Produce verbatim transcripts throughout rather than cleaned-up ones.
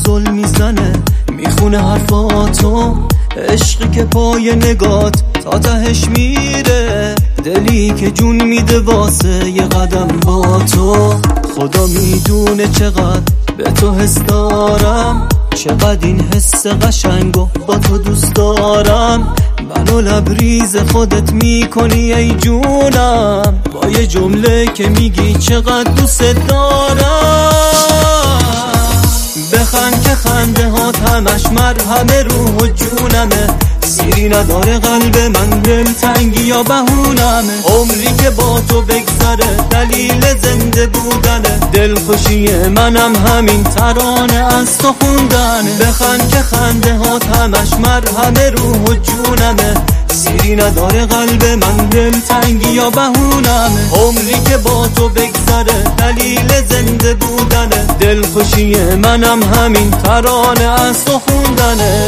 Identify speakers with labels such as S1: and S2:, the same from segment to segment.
S1: زل میزنه، میخونه حرفاتو، عشقی که پای نگات تا تهش میره، دلی که جون میده واسه یه قدم با تو. خدا میدونه چقدر به تو حس دارم، چقدر این حس قشنگو با تو دوست دارم. منو لبریز خودت میکنی ای جونم، با یه جمله که میگی چقدر دوست دارم. بخند که خنده هات همش مرهم روح و جونمه، سیری نداره قلب من، دلتنگی یا بهونمه. عمری که با تو بگذره دلیل زنده بودنه، دلخوشی منم همین ترانه از تو خوندنه. بخند که خنده هات همش مرهم روح و جونمه، سیری نداره قلب من، دلتنگی یا بهونمه. عمری که با تو بگذره دلیل زنده بودنه، دلخوشی منم همین ترانه از تو خوندنه.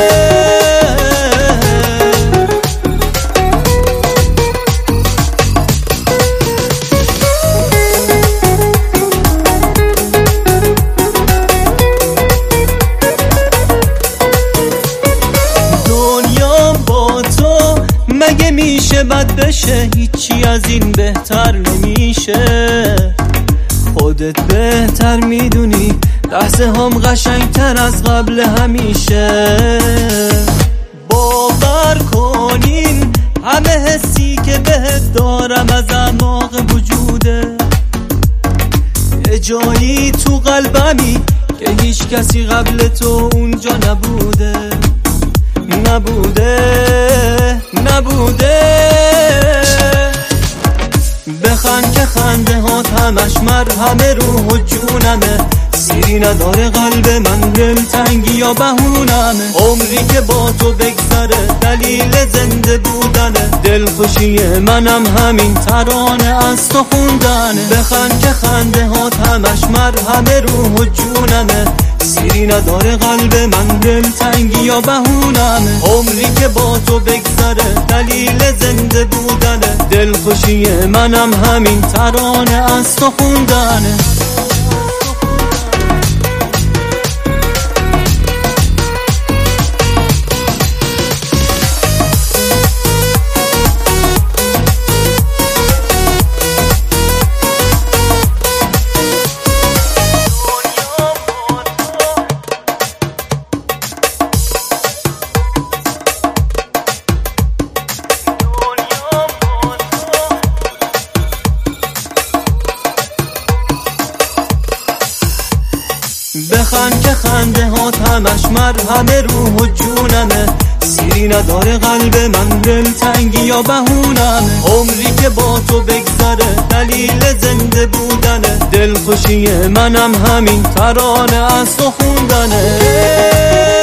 S1: مگه میشه بد بشه؟ هیچی از این بهتر نمیشه، خودت بهتر میدونی، لحظه هم قشنگتر از قبل همیشه. باور کنین همه حسی که بهت دارم از اعماق وجوده، یه جایی تو قلبمی که هیچ کسی قبل تو اونجا نبوده نبوده نبوده. بخند که خنده هات همش مرهم روح و جونمه، سیری نداره قلب من، دلتنگی یا بهونمه. عمری که با تو بگذره دلیل زنده بودنه، دلخوشی منم همین ترانه از تو خوندنه. بخند که خنده هات همش مرهم روح و جونمه، سیری نداره قلب من، دلتنگی یا بهونمه. عمری که با تو بگذره دلیل زنده بودنه، دلخوشی منم همین ترانه از تو خوندنه. بخند که خنده هات همش مرهم روح و جونمه، سیری نداره قلب من، دلتنگی یا بهونمه. عمری که با تو بگذره دلیل زنده بودنه، دلخوشی منم همین ترانه از تو خوندنه.